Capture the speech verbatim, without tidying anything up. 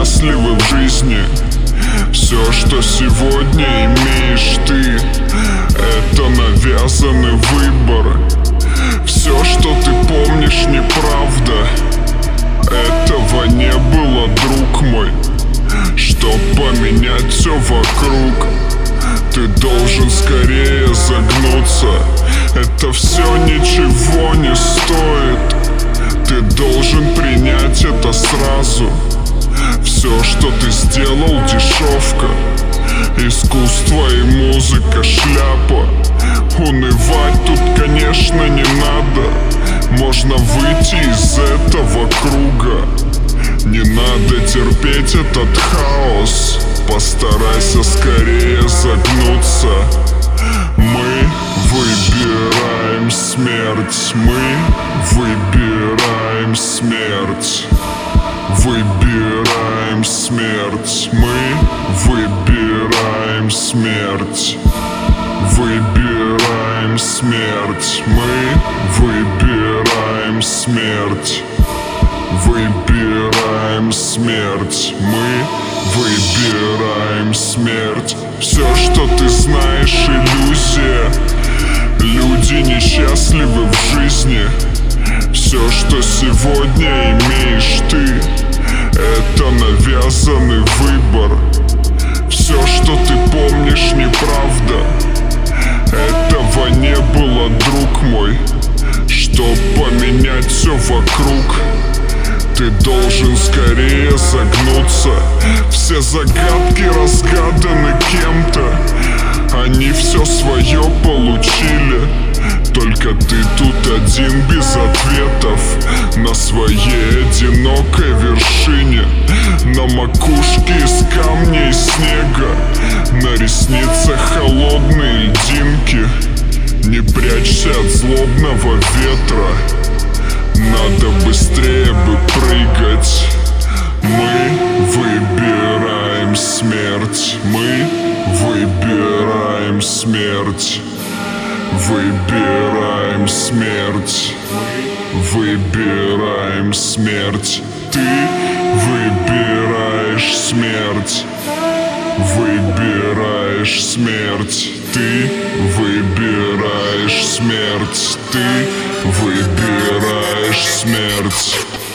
несчастливы в жизни. Все, что сегодня имеешь ты, это навязанный выбор. Все, что ты помнишь, неправда. Этого не было, друг мой. Чтоб поменять все вокруг, ты должен скорее загнуться. Это все ничего не стоит. Ты должен принять это сразу. Все, что ты сделал, дешевка. Искусство и музыка, шляпа. Унывать тут, конечно, не надо. Можно выйти из этого круга. Не надо терпеть этот хаос. Постарайся скорее загнуться. Мы выбираем смерть. Мы выбираем смерть. Выбираем смерть. Мы выбираем смерть. Выбираем смерть. Мы выбираем смерть. Выбираем смерть. Мы выбираем смерть. Все, что ты знаешь, иллюзия. Люди несчастливы в жизни. Все, что сегодня имеешь ты, это навязанный выбор. Все, что ты помнишь, неправда. Этого не было, друг мой. Чтоб поменять все вокруг, ты должен скорее загнуться. Все загадки разгаданы кем-то. Они все свое получили. Только ты тут один без ответов. На своей одинокой вершине. На макушке из камня и снега. На ресницах холодные льдинки. Не прячься от злобного ветра. Надо быстрее бы прыгать. Мы выбираем смерть. Мы выбираем смерть. Выбираем смерть. Выбираем смерть. Ты выбираешь смерть. Выбираешь смерть. Ты выбираешь смерть. Ты выбираешь смерть.